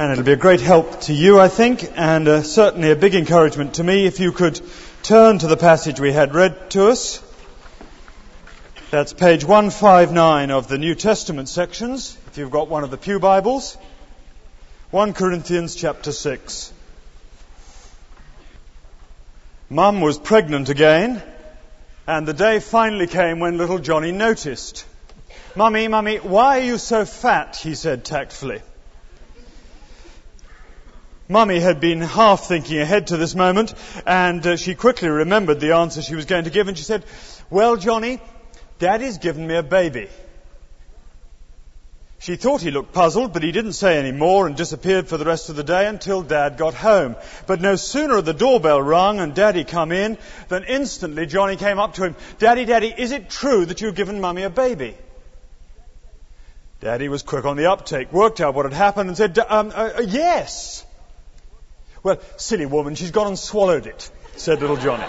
And it'll be a great help to you, I think, and certainly a big encouragement to me if you could turn to the passage we had read to us. That's page 159 of the New Testament sections, if you've got one of the Pew Bibles. 1 Corinthians chapter 6. Mum was pregnant again, and the day finally came when little Johnny noticed. Mummy, why are you so fat? He said tactfully. Mummy had been half thinking ahead to this moment, and she quickly remembered the answer she was going to give, and she said, "Well, Johnny, Daddy's given me a baby." She thought he looked puzzled, but he didn't say any more and disappeared for the rest of the day until Dad got home. But no sooner had the doorbell rung and Daddy come in than instantly Johnny came up to him. Daddy, is it true that you've given Mummy a baby?" Daddy was quick on the uptake, worked out what had happened and said, yes. "Well, silly woman, she's gone and swallowed it," said little Johnny.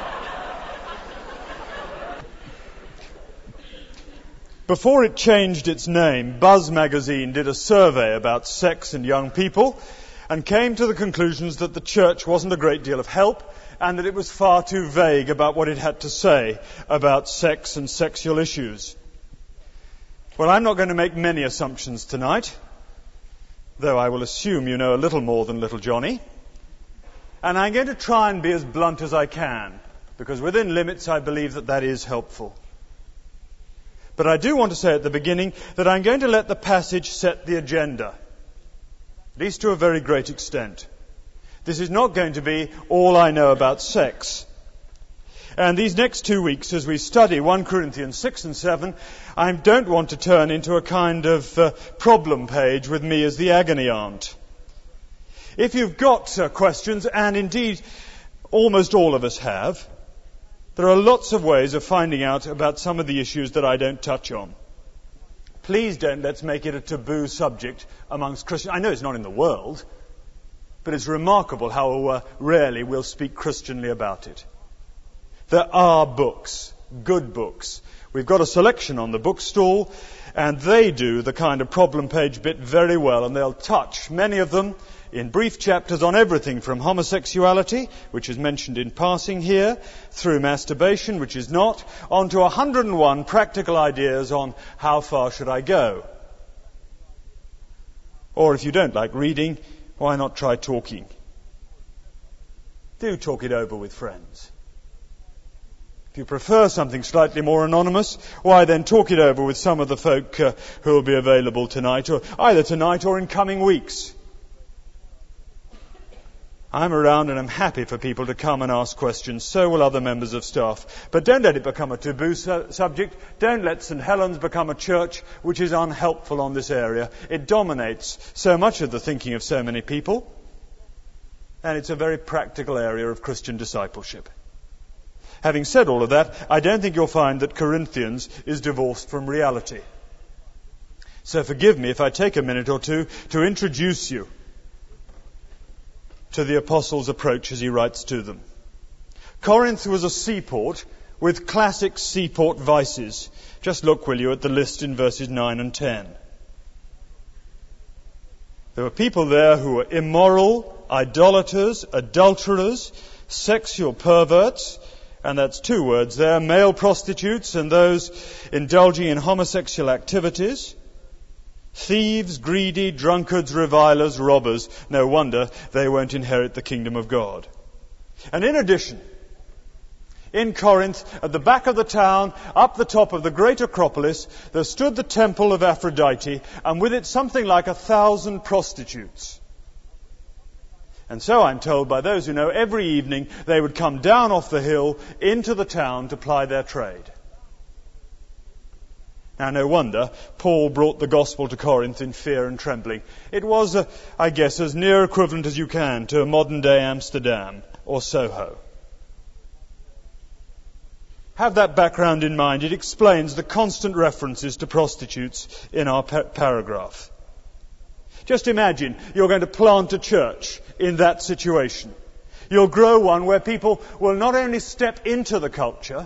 Before it changed its name, Buzz magazine did a survey about sex and young people and came to the conclusions that the church wasn't a great deal of help and that it was far too vague about what it had to say about sex and sexual issues. Well, I'm not going to make many assumptions tonight, though I will assume you know a little more than little Johnny. And I'm going to try and be as blunt as I can, because within limits I believe that is helpful. But I do want to say at the beginning that I'm going to let the passage set the agenda, at least to a very great extent. This is not going to be all I know about sex. And these next 2 weeks, as we study 1 Corinthians 6 and 7, I don't want to turn into a kind of problem page with me as the agony aunt. If you've got questions, and indeed almost all of us have, there are lots of ways of finding out about some of the issues that I don't touch on. Please don't let's make it a taboo subject amongst Christians. I know it's not in the world, but it's remarkable how rarely we'll speak Christianly about it. There are books, good books. We've got a selection on the bookstall, and they do the kind of problem page bit very well, and they'll touch, many of them, in brief chapters on everything from homosexuality, which is mentioned in passing here, through masturbation, which is not, on to 101 practical ideas on how far should I go. Or if you don't like reading, why not try talking? Do talk it over with friends. If you prefer something slightly more anonymous, why then talk it over with some of the folk who will be available tonight, or either tonight or in coming weeks. I'm around and I'm happy for people to come and ask questions. So will other members of staff. But don't let it become a taboo subject. Don't let St. Helens become a church which is unhelpful on this area. It dominates so much of the thinking of so many people. And it's a very practical area of Christian discipleship. Having said all of that, I don't think you'll find that Corinthians is divorced from reality. So forgive me if I take a minute or two to introduce you to the apostles' approach as he writes to them. Corinth was a seaport with classic seaport vices. Just look, will you, at the list in verses 9 and 10. There were people there who were immoral, idolaters, adulterers, sexual perverts, and that's 2 words there, male prostitutes and those indulging in homosexual activities, thieves, greedy, drunkards, revilers, robbers. No wonder they won't inherit the kingdom of God. And in addition, in Corinth, at the back of the town, up the top of the great Acropolis, there stood the temple of Aphrodite, and with it something like 1,000 prostitutes. And so I'm told by those who know, every evening they would come down off the hill into the town to ply their trade. Now, no wonder Paul brought the gospel to Corinth in fear and trembling. It was, I guess, as near equivalent as you can to a modern-day Amsterdam or Soho. Have that background in mind. It explains the constant references to prostitutes in our paragraph. Just imagine you're going to plant a church in that situation. You'll grow one where people will not only step into the culture,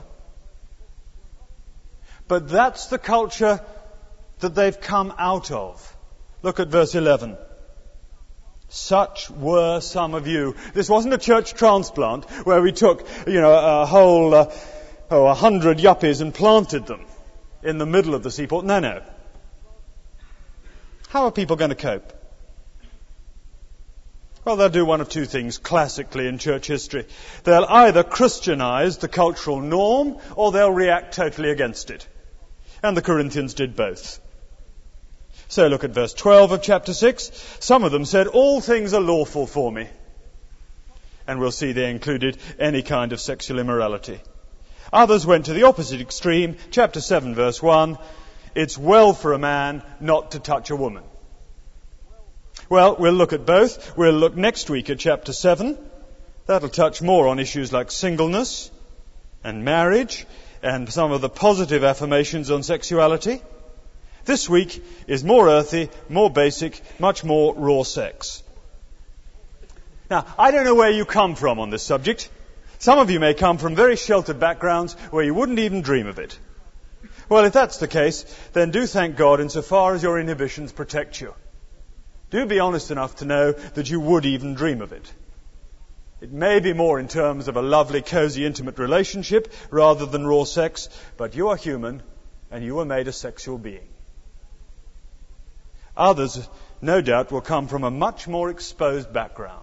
but that's the culture that they've come out of. Look at verse 11. Such were some of you. This wasn't a church transplant where we took, a whole 100 yuppies and planted them in the middle of the seaport. No. How are people going to cope? Well, they'll do one of two things classically in church history. They'll either Christianize the cultural norm or they'll react totally against it. And the Corinthians did both. So look at verse 12 of chapter 6. Some of them said, all things are lawful for me. And we'll see they included any kind of sexual immorality. Others went to the opposite extreme. Chapter 7 verse 1. It's well for a man not to touch a woman. Well, we'll look at both. We'll look next week at chapter 7. That'll touch more on issues like singleness and marriage and some of the positive affirmations on sexuality. This week is more earthy, more basic, much more raw sex. Now, I don't know where you come from on this subject. Some of you may come from very sheltered backgrounds where you wouldn't even dream of it. Well, if that's the case, then do thank God insofar as your inhibitions protect you. Do be honest enough to know that you would even dream of it. It may be more in terms of a lovely, cozy, intimate relationship rather than raw sex, but you are human and you were made a sexual being. Others, no doubt, will come from a much more exposed background.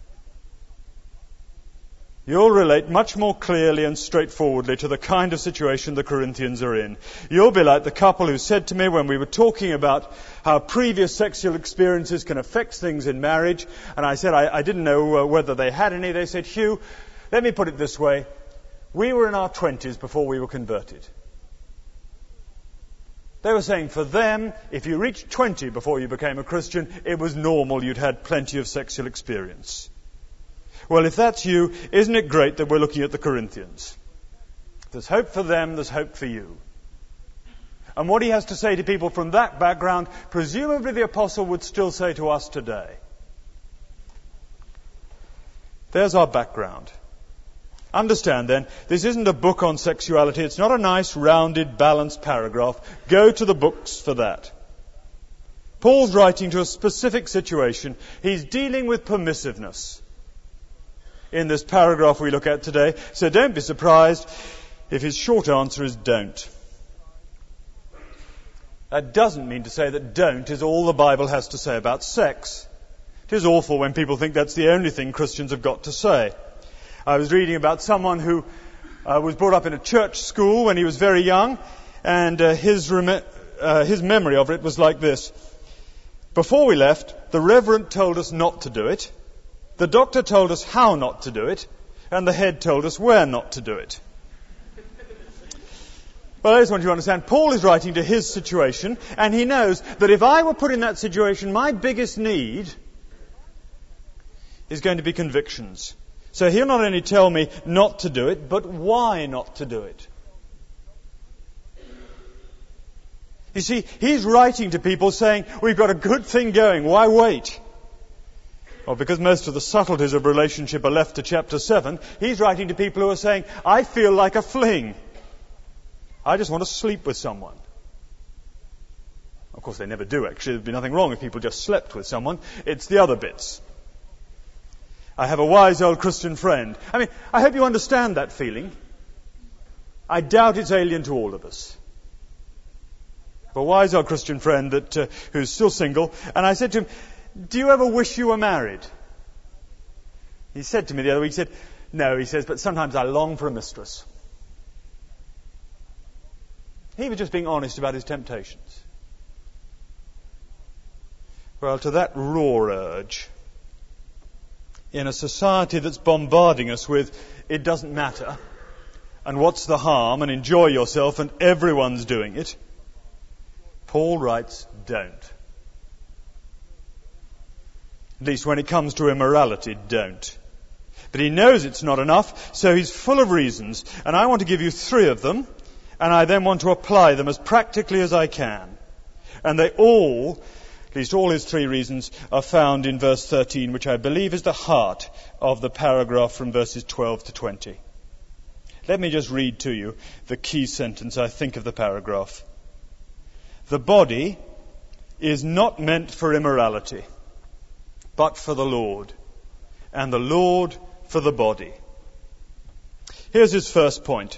You'll relate much more clearly and straightforwardly to the kind of situation the Corinthians are in. You'll be like the couple who said to me when we were talking about how previous sexual experiences can affect things in marriage, and I said I didn't know whether they had any. They said, Hugh, let me put it this way. We were in our 20s before we were converted. They were saying for them, if you reached 20 before you became a Christian, it was normal, you'd had plenty of sexual experience. Well, if that's you, isn't it great that we're looking at the Corinthians? There's hope for them, there's hope for you. And what he has to say to people from that background, presumably the apostle would still say to us today. There's our background. Understand then, this isn't a book on sexuality. It's not a nice, rounded, balanced paragraph. Go to the books for that. Paul's writing to a specific situation. He's dealing with permissiveness in this paragraph we look at today. So don't be surprised if his short answer is don't. That doesn't mean to say that don't is all the Bible has to say about sex. It is awful when people think that's the only thing Christians have got to say. I was reading about someone who was brought up in a church school when he was very young, and his memory of it was like this. Before we left, the Reverend told us not to do it, the doctor told us how not to do it, and the head told us where not to do it. Well, I just want you to understand, Paul is writing to his situation, and he knows that if I were put in that situation, my biggest need is going to be convictions. So he'll not only tell me not to do it, but why not to do it. You see, he's writing to people saying, we've got a good thing going, why wait? Well, because most of the subtleties of relationship are left to chapter 7, he's writing to people who are saying, I feel like a fling. I just want to sleep with someone. Of course, they never do, actually. There'd be nothing wrong if people just slept with someone. It's the other bits. I have a wise old Christian friend. I hope you understand that feeling. I doubt it's alien to all of us. A wise old Christian friend who's still single, and I said to him, do you ever wish you were married? He said to me the other week, he said, no, he says, but sometimes I long for a mistress. He was just being honest about his temptations. Well, to that raw urge, in a society that's bombarding us with, it doesn't matter, and what's the harm, and enjoy yourself, and everyone's doing it, Paul writes, don't. At least when it comes to immorality, don't. But he knows it's not enough, so he's full of reasons, and I want to give you 3 of them, and I then want to apply them as practically as I can. And they all, at least all his 3 reasons, are found in verse 13, which I believe is the heart of the paragraph from verses 12 to 20. Let me just read to you the key sentence, I think, of the paragraph. The body is not meant for immorality, but for the Lord, and the Lord for the body. Here's his first point.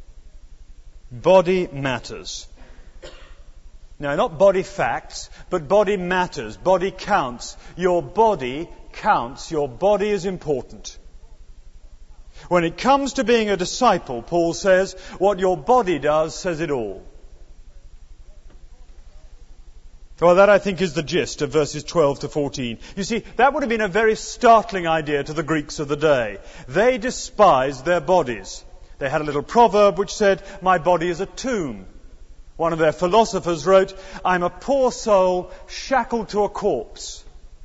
Body matters. Now, not body facts, but body matters. Body counts. Your body counts. Your body is important. When it comes to being a disciple, Paul says, what your body does says it all. Well, that I think is the gist of verses 12 to 14. You see, that would have been a very startling idea to the Greeks of the day. They despised their bodies. They had a little proverb which said, my body is a tomb. One of their philosophers wrote, I'm a poor soul shackled to a corpse.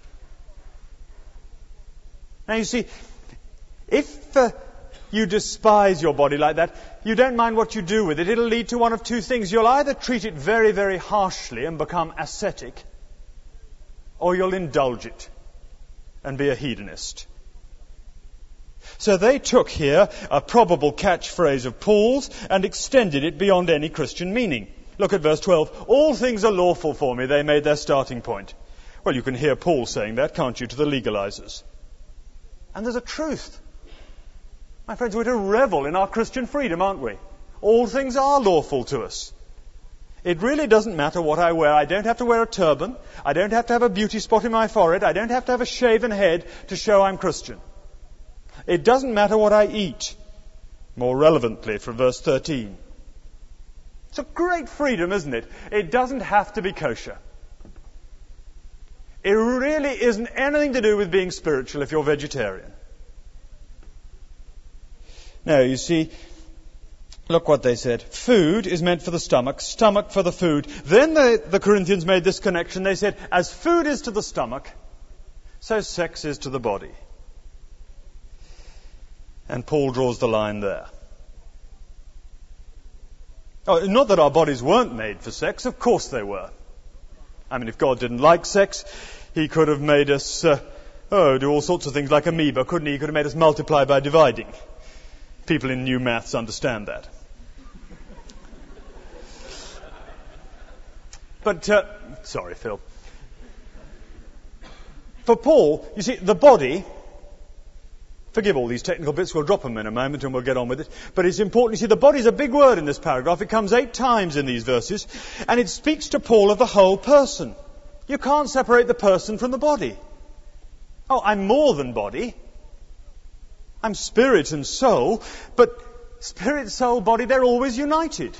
Now you see, if you despise your body like that, you don't mind what you do with it. It'll lead to one of two things. You'll either treat it very, very harshly and become ascetic, or you'll indulge it and be a hedonist. So they took here a probable catchphrase of Paul's and extended it beyond any Christian meaning. Look at verse 12. All things are lawful for me, they made their starting point. Well, you can hear Paul saying that, can't you, to the legalizers. And there's a truth. My friends, we're to revel in our Christian freedom, aren't we? All things are lawful to us. It really doesn't matter what I wear. I don't have to wear a turban. I don't have to have a beauty spot in my forehead. I don't have to have a shaven head to show I'm Christian. It doesn't matter what I eat. More relevantly, from verse 13. It's a great freedom, isn't it? It doesn't have to be kosher. It really isn't anything to do with being spiritual if you're vegetarian. No, you see, look what they said. Food is meant for the stomach, stomach for the food. Then the Corinthians made this connection. They said, as food is to the stomach, so sex is to the body. And Paul draws the line there. Oh, not that our bodies weren't made for sex. Of course they were. I mean, if God didn't like sex, he could have made us do all sorts of things like amoeba, couldn't he? He could have made us multiply by dividing. People in new maths understand that. But, sorry, Phil. For Paul, you see, the body, forgive all these technical bits, we'll drop them in a moment and we'll get on with it. But it's important, you see, the body's a big word in this paragraph. It comes 8 times in these verses, and it speaks to Paul of the whole person. You can't separate the person from the body. Oh, I'm more than body. I'm spirit and soul, but spirit, soul, body, they're always united.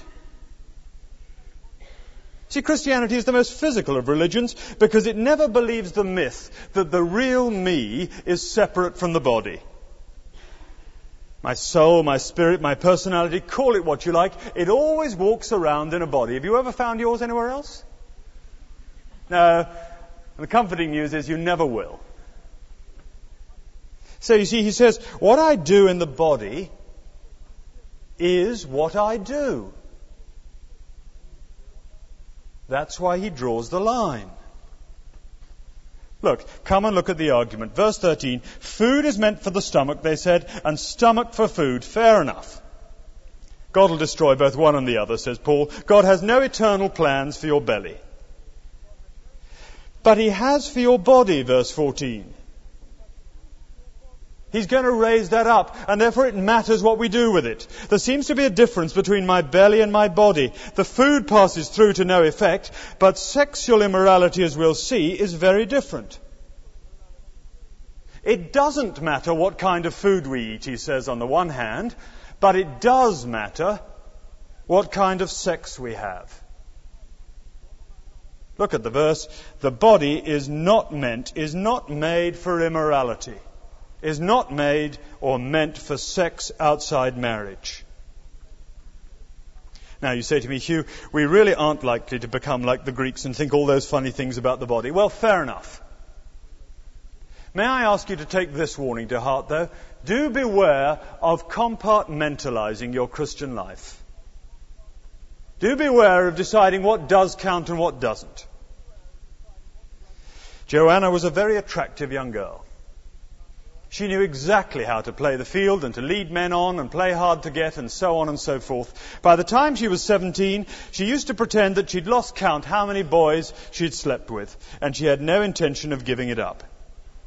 See, Christianity is the most physical of religions because it never believes the myth that the real me is separate from the body. My soul, my spirit, my personality, call it what you like, it always walks around in a body. Have you ever found yours anywhere else? No. The comforting news is you never will. So you see, he says, what I do in the body is what I do. That's why he draws the line. Look, come and look at the argument. Verse 13, food is meant for the stomach, they said, and stomach for food. Fair enough. God will destroy both one and the other, says Paul. God has no eternal plans for your belly. But he has for your body, verse 14. He's going to raise that up, and therefore it matters what we do with it. There seems to be a difference between my belly and my body. The food passes through to no effect, but sexual immorality, as we'll see, is very different. It doesn't matter what kind of food we eat, he says on the one hand, but it does matter what kind of sex we have. Look at the verse. The body is not made for immorality. Is not made or meant for sex outside marriage. Now you say to me, Hugh, we really aren't likely to become like the Greeks and think all those funny things about the body. Well, fair enough. May I ask you to take this warning to heart, though? Do beware of compartmentalizing your Christian life. Do beware of deciding what does count and what doesn't. Joanna was a very attractive young girl. She knew exactly how to play the field and to lead men on and play hard to get and so on and so forth. By the time she was 17, she used to pretend that she'd lost count how many boys she'd slept with, and she had no intention of giving it up.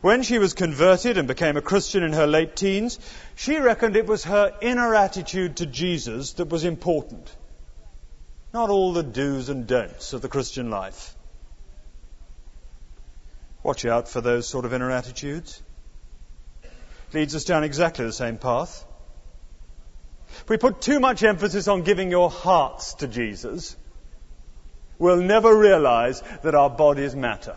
When she was converted and became a Christian in her late teens, she reckoned it was her inner attitude to Jesus that was important, not all the do's and don'ts of the Christian life. Watch out for those sort of inner attitudes. It leads us down exactly the same path. If we put too much emphasis on giving your hearts to Jesus, we'll never realize that our bodies matter.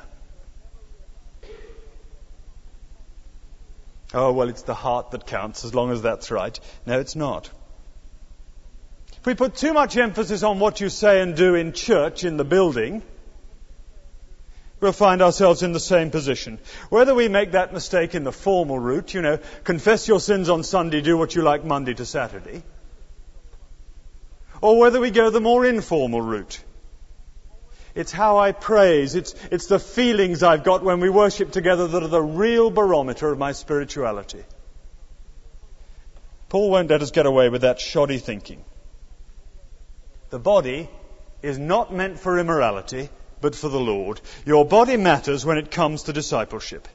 Oh, well, it's the heart that counts, as long as that's right. No, it's not. If we put too much emphasis on what you say and do in church, in the building, we'll find ourselves in the same position. Whether we make that mistake in the formal route, confess your sins on Sunday, do what you like Monday to Saturday, or whether we go the more informal route. It's how I praise, it's the feelings I've got when we worship together that are the real barometer of my spirituality. Paul won't let us get away with that shoddy thinking. The body is not meant for immorality, but for the Lord. Your body matters when it comes to discipleship.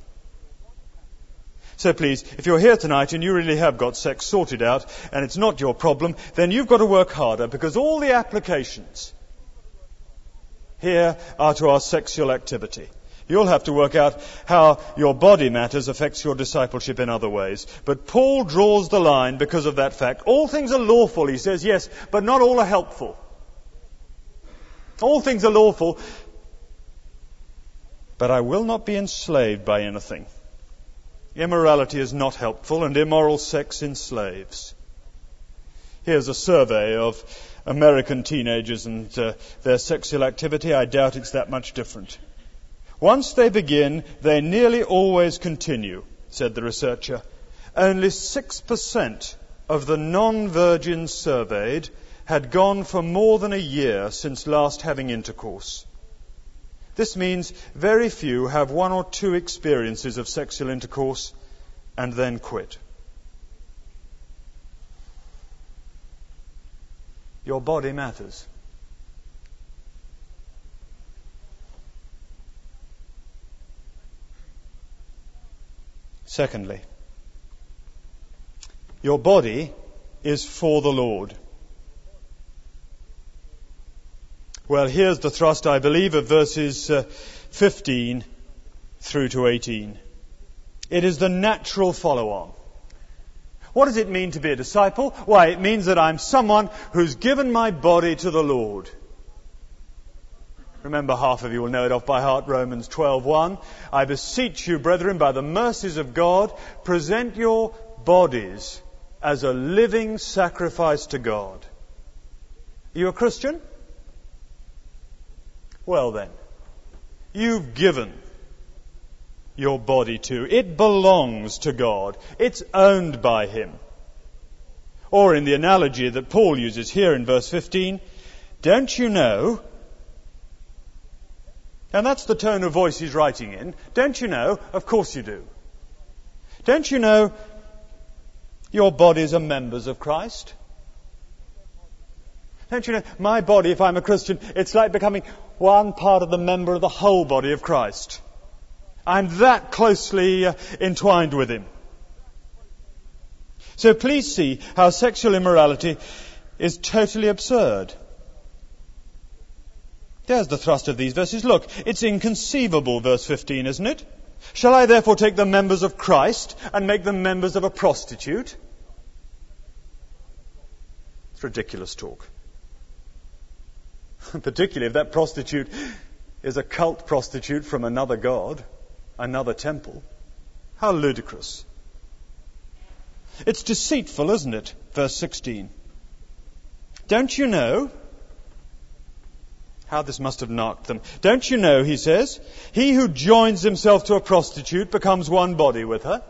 So please, if you're here tonight and you really have got sex sorted out and it's not your problem, then you've got to work harder, because all the applications here are to our sexual activity. You'll have to work out how your body matters affects your discipleship in other ways. But Paul draws the line because of that fact. All things are lawful, he says, yes, but not all are helpful. All things are lawful, but I will not be enslaved by anything. Immorality is not helpful, and immoral sex enslaves. Here's a survey of American teenagers and their sexual activity. I doubt it's that much different. Once they begin, they nearly always continue, said the researcher. Only 6% of the non-virgins surveyed had gone for more than a year since last having intercourse. This means very few have one or two experiences of sexual intercourse and then quit. Your body matters. Secondly, your body is for the Lord. Well, here's the thrust, I believe, of verses 15 through to 18. It is the natural follow-on. What does it mean to be a disciple? Why, it means that I'm someone who's given my body to the Lord. Remember, half of you will know it off by heart, Romans 12:1. I beseech you, brethren, by the mercies of God, present your bodies as a living sacrifice to God. Are you a Christian? Well then, you've given your body to. It belongs to God. It's owned by Him. Or in the analogy that Paul uses here in verse 15, don't you know, and that's the tone of voice he's writing in, don't you know, of course you do. Don't you know your bodies are members of Christ? Don't you know, my body, if I'm a Christian, it's like becoming one part of the member of the whole body of Christ. I'm that closely entwined with Him. So please see how sexual immorality is totally absurd. There's the thrust of these verses. Look, it's inconceivable, verse 15, isn't it? Shall I therefore take the members of Christ and make them members of a prostitute? It's ridiculous talk. Particularly if that prostitute is a cult prostitute from another god, another temple. How ludicrous. It's deceitful, isn't it? Verse 16. Don't you know? How this must have knocked them. Don't you know, he says, he who joins himself to a prostitute becomes one body with her.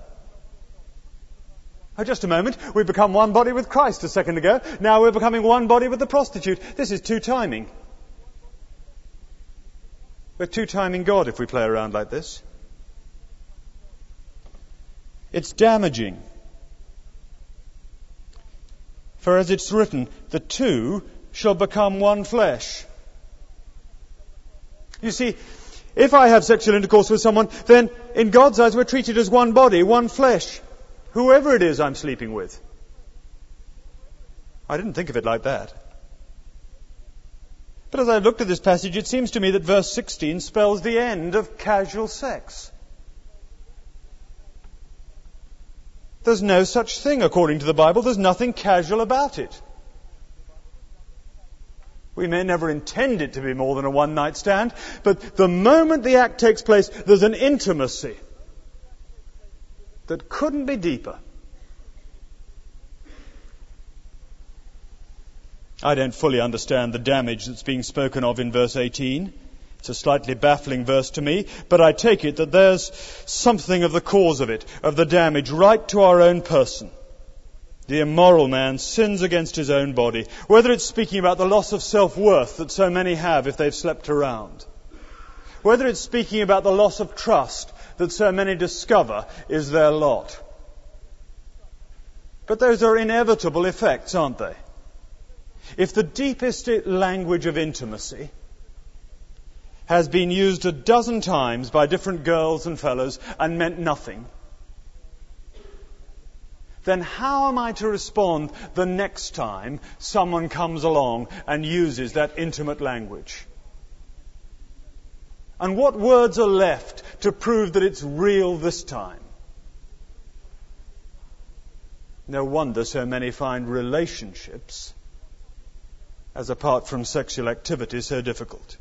Oh, just a moment. We've become one body with Christ a second ago. Now we're becoming one body with the prostitute. This is two-timing. We're two-timing God if we play around like this. It's damaging. For as it's written, the two shall become one flesh. You see, If I have sexual intercourse with someone, then in God's eyes we're treated as one body, one flesh, whoever it is I'm sleeping with. I didn't think of it like that. But as I looked at this passage, it seems to me that verse 16 spells the end of casual sex. There's no such thing according to the Bible. There's nothing casual about it. We may never intend it to be more than a one-night stand, but the moment the act takes place, there's an intimacy that couldn't be deeper. I don't fully understand the damage that's being spoken of in verse 18. It's a slightly baffling verse to me, but I take it that there's something of the cause of it, of the damage, right to our own person. The immoral man sins against his own body, whether it's speaking about the loss of self-worth that so many have if they've slept around, whether it's speaking about the loss of trust that so many discover is their lot. But those are inevitable effects, aren't they? If the deepest language of intimacy has been used a dozen times by different girls and fellows and meant nothing, then how am I to respond the next time someone comes along and uses that intimate language? And what words are left to prove that it's real this time? No wonder so many find relationships, as apart from sexual activity, so difficult.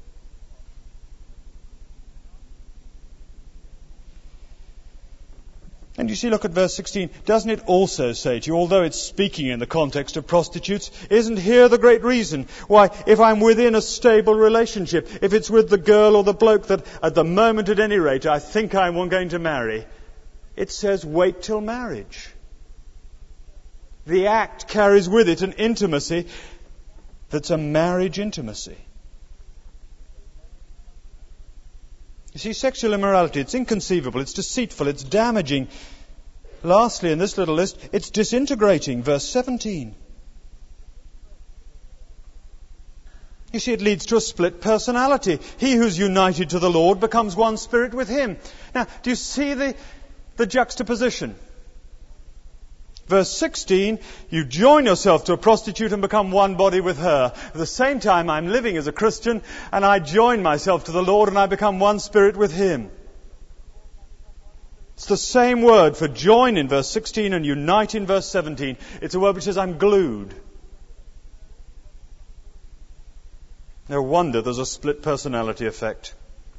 And you see, look at verse 16. Doesn't it also say to you, although it's speaking in the context of prostitutes, isn't here the great reason why, if I'm within a stable relationship, if it's with the girl or the bloke that at the moment at any rate I think I'm going to marry, it says wait till marriage. The act carries with it an intimacy that's a marriage intimacy. You see, sexual immorality, it's inconceivable, it's deceitful, it's damaging. Lastly, in this little list, it's disintegrating. Verse 17. You see, it leads to a split personality. He who's united to the Lord becomes one spirit with Him. Now, do you see the juxtaposition? Verse 16, you join yourself to a prostitute and become one body with her. At the same time, I'm living as a Christian and I join myself to the Lord and I become one spirit with Him. It's the same word for join in verse 16 and unite in verse 17. It's a word which says I'm glued. No wonder there's a split personality effect.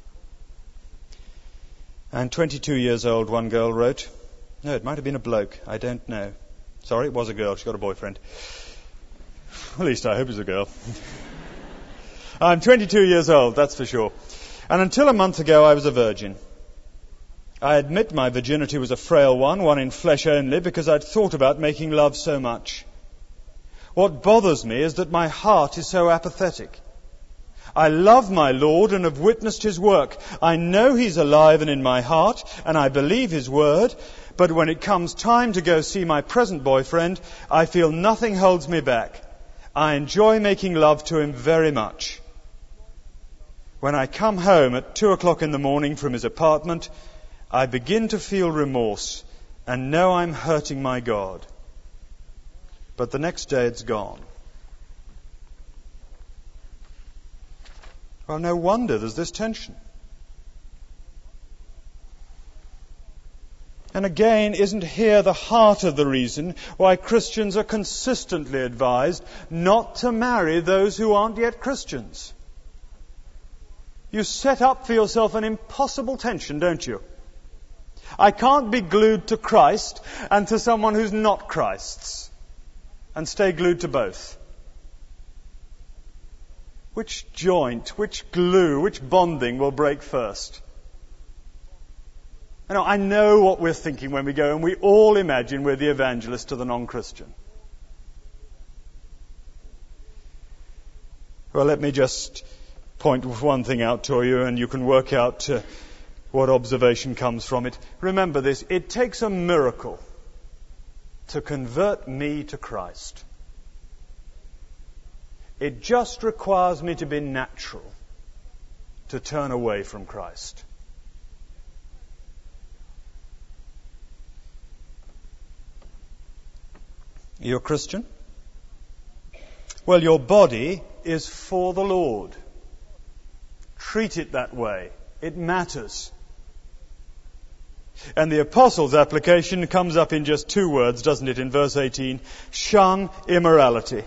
And 22 years old, one girl wrote. No, it might have been a bloke. I don't know. Sorry, it was a girl. She got a boyfriend. At least I hope it's a girl. I'm 22 years old, that's for sure. And until a month ago, I was a virgin. I admit my virginity was a frail one in flesh only, because I'd thought about making love so much. What bothers me is that my heart is so apathetic. I love my Lord and have witnessed His work. I know He's alive and in my heart, and I believe His word. But when it comes time to go see my present boyfriend, I feel nothing holds me back. I enjoy making love to him very much. When I come home at 2 o'clock in the morning from his apartment, I begin to feel remorse and know I'm hurting my God. But the next day it's gone. Well, no wonder there's this tension. And again, isn't here the heart of the reason why Christians are consistently advised not to marry those who aren't yet Christians? You set up for yourself an impossible tension, don't you? I can't be glued to Christ and to someone who's not Christ's and stay glued to both. Which joint, which glue, which bonding will break first? I know what we're thinking when we go, and we all imagine we're the evangelist to the non-Christian. Well, let me just point one thing out to you, and you can work out what observation comes from it. Remember this, it takes a miracle to convert me to Christ. It just requires me to be natural, to turn away from Christ. You're a Christian? Well, your body is for the Lord. Treat it that way. It matters. And the Apostles' application comes up in just 2 words, doesn't it, in verse 18? Shun immorality.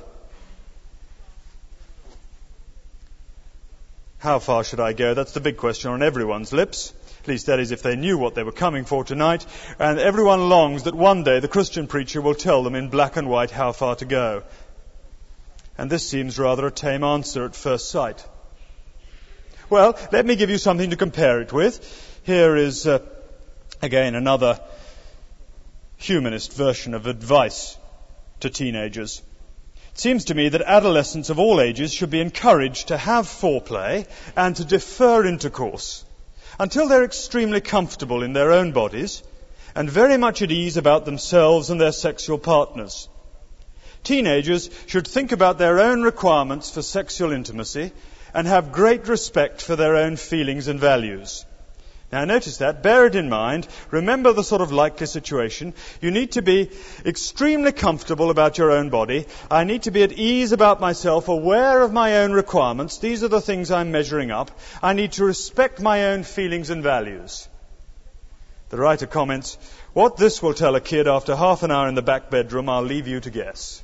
How far should I go? That's the big question on everyone's lips. At least that is if they knew what they were coming for tonight. And everyone longs that one day the Christian preacher will tell them in black and white how far to go. And this seems rather a tame answer at first sight. Well, let me give you something to compare it with. Here is, again, another humanist version of advice to teenagers. It seems to me that adolescents of all ages should be encouraged to have foreplay and to defer intercourse until they're extremely comfortable in their own bodies and very much at ease about themselves and their sexual partners. Teenagers should think about their own requirements for sexual intimacy and have great respect for their own feelings and values. Now notice that, bear it in mind, remember the sort of likely situation. You need to be extremely comfortable about your own body. I need to be at ease about myself, aware of my own requirements. These are the things I'm measuring up. I need to respect my own feelings and values. The writer comments, what this will tell a kid after half an hour in the back bedroom, I'll leave you to guess.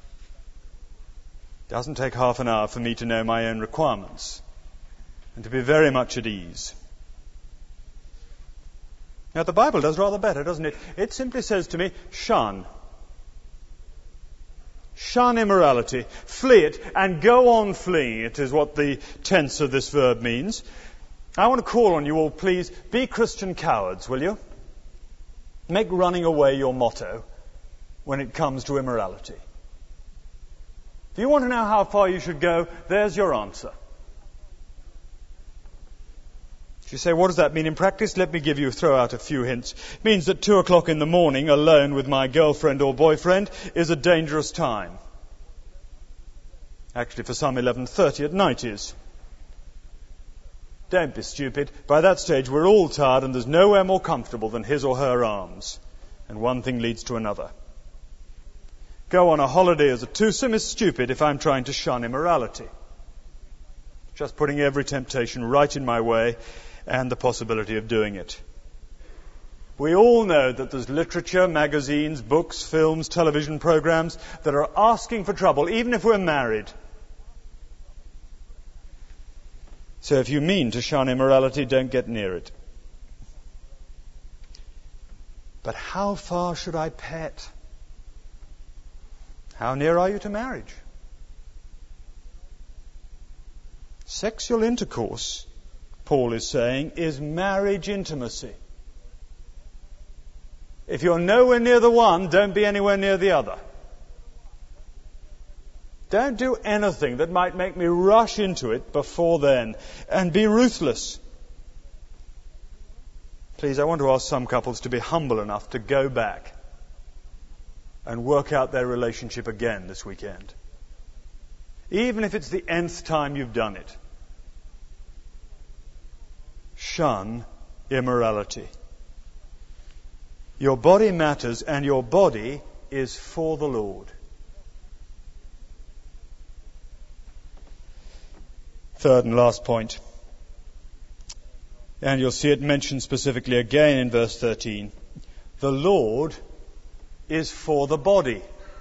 It doesn't take half an hour for me to know my own requirements and to be very much at ease. Now, the Bible does rather better, doesn't it? It simply says to me, shun. Shun immorality. Flee it and go on fleeing it is what the tense of this verb means. I want to call on you all, please, be Christian cowards, will you? Make running away your motto when it comes to immorality. Do you want to know how far you should go? There's your answer. If you say, what does that mean in practice? Let me throw out a few hints. It means that 2 o'clock in the morning, alone with my girlfriend or boyfriend, is a dangerous time. Actually, for some, 11:30 at night is. Don't be stupid. By that stage, we're all tired and there's nowhere more comfortable than his or her arms. And one thing leads to another. Go on a holiday as a twosome is stupid if I'm trying to shun immorality. Just putting every temptation right in my way and the possibility of doing it. We all know that there's literature, magazines, books, films, television programs that are asking for trouble, even if we're married. So if you mean to shun immorality, don't get near it. But how far should I pet? How near are you to marriage? Sexual intercourse, Paul is saying, is marriage intimacy. If you're nowhere near the one, don't be anywhere near the other. Don't do anything that might make me rush into it before then. And be ruthless. Please, I want to ask some couples to be humble enough to go back and work out their relationship again this weekend. Even if it's the nth time you've done it. Shun immorality. Your body matters, and your body is for the Lord. Third and last point. And you'll see it mentioned specifically again in verse 13. The Lord is for the body.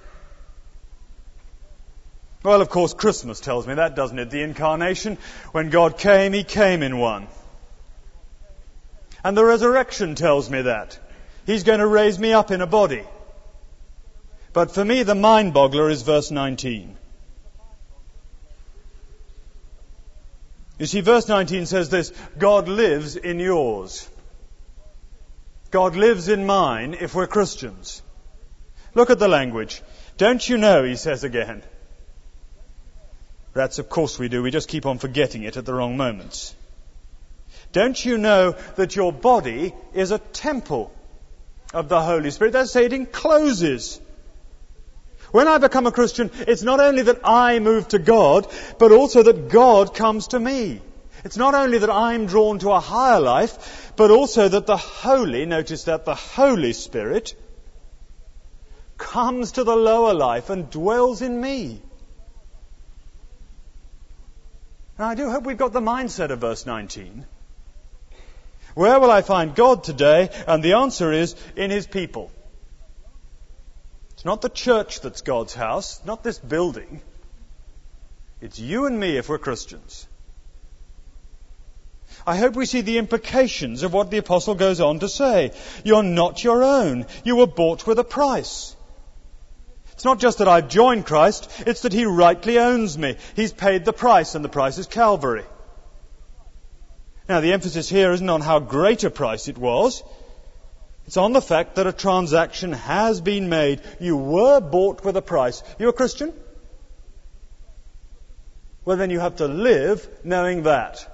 Well, of course, Christmas tells me that, doesn't it? The incarnation, when God came, He came in one. And the resurrection tells me that. He's going to raise me up in a body. But for me, the mind-boggler is verse 19. You see, verse 19 says this, God lives in yours. God lives in mine if we're Christians. Look at the language. Don't you know, he says again. That's of course we do. We just keep on forgetting it at the wrong moments. Don't you know that your body is a temple of the Holy Spirit? That's say it encloses. When I become a Christian, it's not only that I move to God, but also that God comes to me. It's not only that I'm drawn to a higher life, but also that the Holy, notice that the Holy Spirit, comes to the lower life and dwells in me. And I do hope we've got the mindset of verse 19. Where will I find God today? And the answer is in His people. It's not the church that's God's house, not this building. It's you and me if we're Christians. I hope we see the implications of what the apostle goes on to say. You're not your own. You were bought with a price. It's not just that I've joined Christ, it's that He rightly owns me. He's paid the price, and the price is Calvary. Now, the emphasis here isn't on how great a price it was. It's on the fact that a transaction has been made. You were bought with a price. You a Christian? Well, then you have to live knowing that.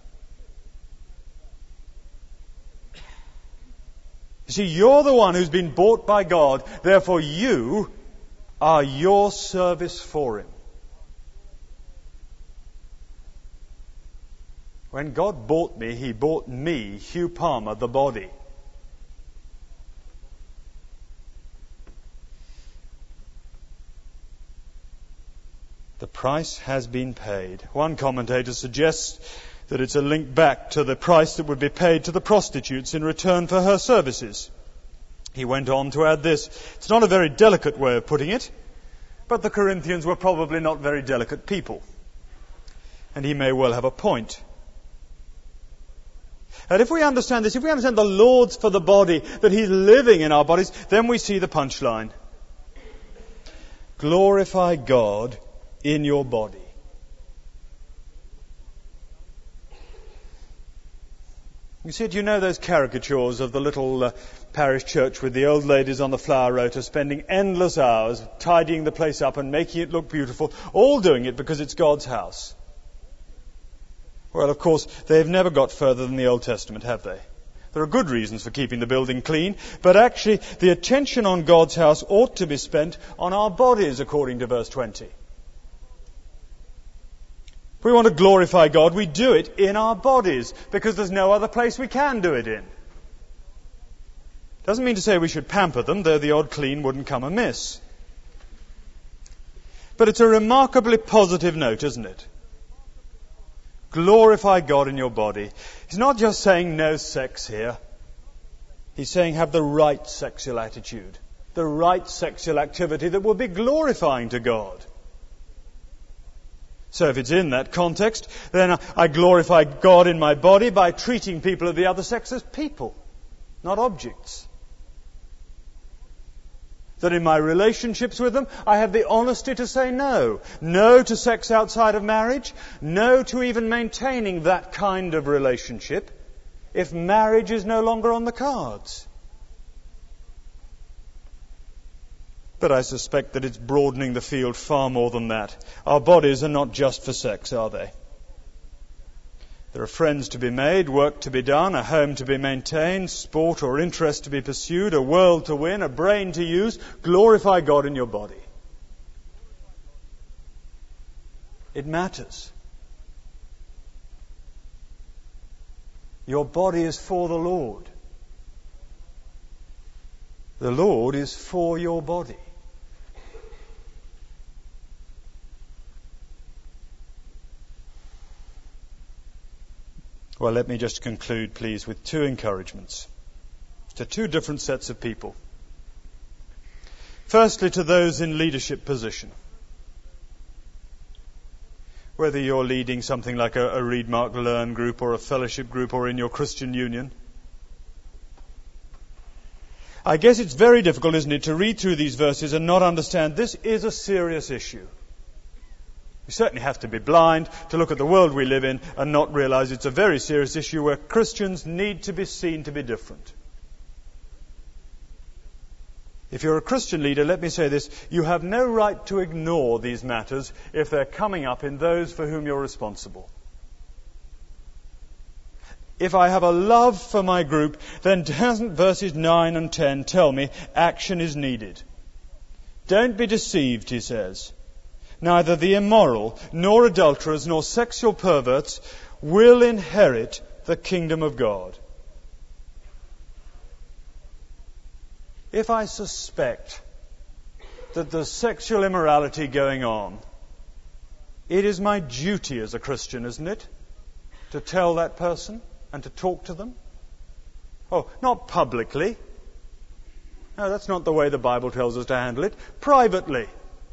You see, you're the one who's been bought by God. Therefore, you are your service for Him. When God bought me, He bought me, Hugh Palmer, the body. The price has been paid. One commentator suggests that it's a link back to the price that would be paid to the prostitutes in return for her services. He went on to add this. It's not a very delicate way of putting it, but the Corinthians were probably not very delicate people. And he may well have a point. And if we understand this, if we understand the Lord's for the body, that He's living in our bodies, then we see the punchline. Glorify God in your body. You see, do you know those caricatures of the little parish church with the old ladies on the flower rota spending endless hours tidying the place up and making it look beautiful, all doing it because it's God's house? Well, of course, they've never got further than the Old Testament, have they? There are good reasons for keeping the building clean, but actually the attention on God's house ought to be spent on our bodies, according to verse 20. If we want to glorify God, we do it in our bodies, because there's no other place we can do it in. Doesn't mean to say we should pamper them, though the odd clean wouldn't come amiss. But it's a remarkably positive note, isn't it? Glorify God in your body. He's not just saying no sex here. He's saying have the right sexual attitude, the right sexual activity that will be glorifying to God. So if it's in that context, then I glorify God in my body by treating people of the other sex as people, not objects. That in my relationships with them, I have the honesty to say no. No to sex outside of marriage. No to even maintaining that kind of relationship if marriage is no longer on the cards. But I suspect that it's broadening the field far more than that. Our bodies are not just for sex, are they? There are friends to be made, work to be done, a home to be maintained, sport or interest to be pursued, a world to win, a brain to use. Glorify God in your body. It matters. Your body is for the Lord. The Lord is for your body. Well, let me just conclude, please, with two encouragements to two different sets of people. Firstly, to those in leadership position. Whether you're leading something like a Read, Mark, Learn group or a fellowship group or in your Christian union. I guess it's very difficult, isn't it, to read through these verses and not understand this is a serious issue. We certainly have to be blind to look at the world we live in and not realize it's a very serious issue where Christians need to be seen to be different. If you're a Christian leader, let me say this, you have no right to ignore these matters if they're coming up in those for whom you're responsible. If I have a love for my group, then doesn't verses 9 and 10 tell me action is needed? Don't be deceived, he says. Neither the immoral, nor adulterers, nor sexual perverts, will inherit the kingdom of God. If I suspect that there's sexual immorality going on, it is my duty as a Christian, isn't it, to tell that person and to talk to them? Oh, not publicly. No, that's not the way the Bible tells us to handle it. Privately.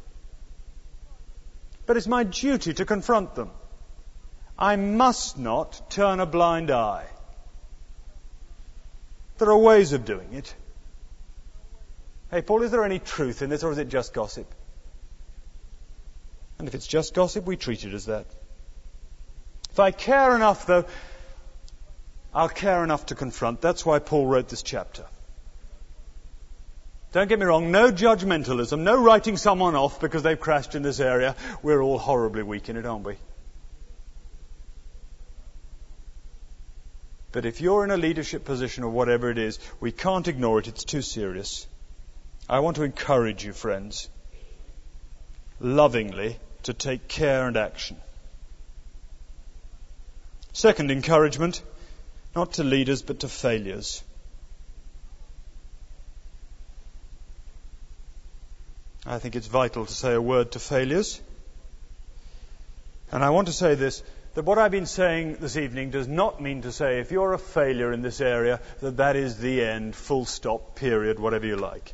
But it's my duty to confront them. I must not turn a blind eye. There are ways of doing it. Hey, Paul, is there any truth in this, or is it just gossip? And if it's just gossip, we treat it as that. If I care enough, though, I'll care enough to confront. That's why Paul wrote this chapter. Don't get me wrong, no judgmentalism, no writing someone off because they've crashed in this area. We're all horribly weak in it, aren't we? But if you're in a leadership position or whatever it is, we can't ignore it. It's too serious. I want to encourage you, friends, lovingly, to take care and action. Second encouragement, not to leaders but to failures. I think it's vital to say a word to failures. And I want to say this, that what I've been saying this evening does not mean to say if you're a failure in this area, that is the end, full stop, period, whatever you like.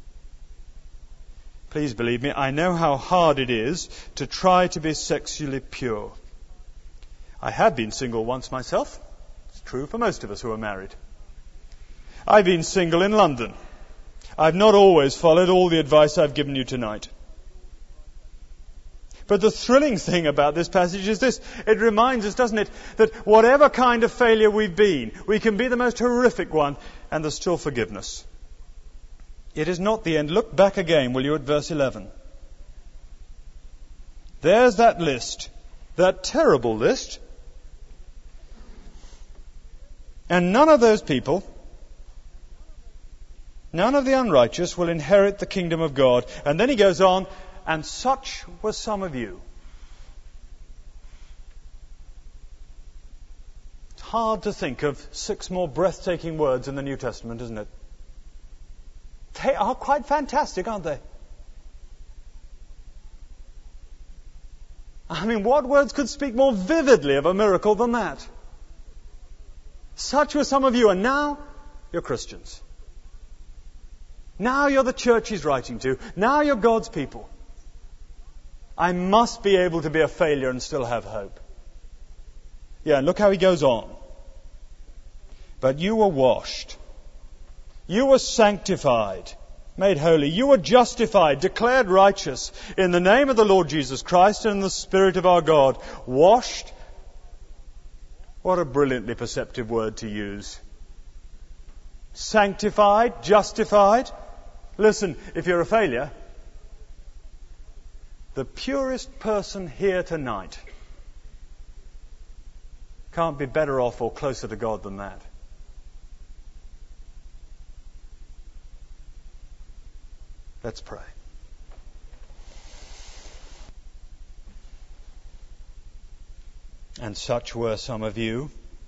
Please believe me, I know how hard it is to try to be sexually pure. I have been single once myself. It's true for most of us who are married. I've been single in London. I've not always followed all the advice I've given you tonight. But the thrilling thing about this passage is this. It reminds us, doesn't it, that whatever kind of failure we've been, we can be the most horrific one, and there's still forgiveness. It is not the end. Look back again, will you, at verse 11. There's that list, that terrible list. And none of those people, none of the unrighteous will inherit the kingdom of God. And then he goes on, and such were some of you. It's hard to think of 6 more breathtaking words in the New Testament, isn't it? They are quite fantastic, aren't they? I mean, what words could speak more vividly of a miracle than that? Such were some of you, and now you're Christians. Now you're the church he's writing to. Now you're God's people. I must be able to be a failure and still have hope. Yeah, and look how he goes on. But you were washed. You were sanctified, made holy. You were justified, declared righteous in the name of the Lord Jesus Christ and in the Spirit of our God. Washed. What a brilliantly perceptive word to use. Sanctified, justified. Listen, if you're a failure, the purest person here tonight can't be better off or closer to God than that. Let's pray. And such were some of you.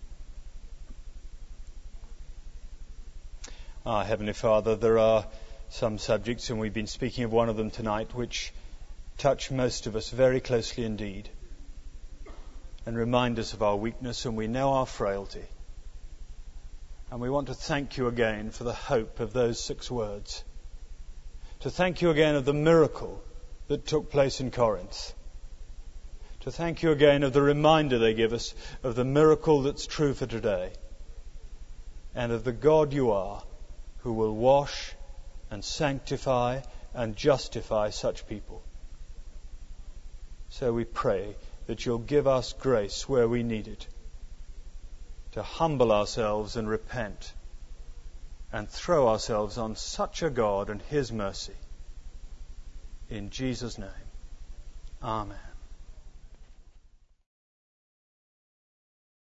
Our Heavenly Father, there are some subjects, and we've been speaking of one of them tonight, which touch most of us very closely indeed and remind us of our weakness, and we know our frailty. And we want to thank you again for the hope of those 6 words. To thank you again of the miracle that took place in Corinth. To thank you again of the reminder they give us of the miracle that's true for today. And of the God you are, who will wash and sanctify and justify such people. So we pray that you'll give us grace where we need it, to humble ourselves and repent, and throw ourselves on such a God and his mercy. In Jesus' name, amen.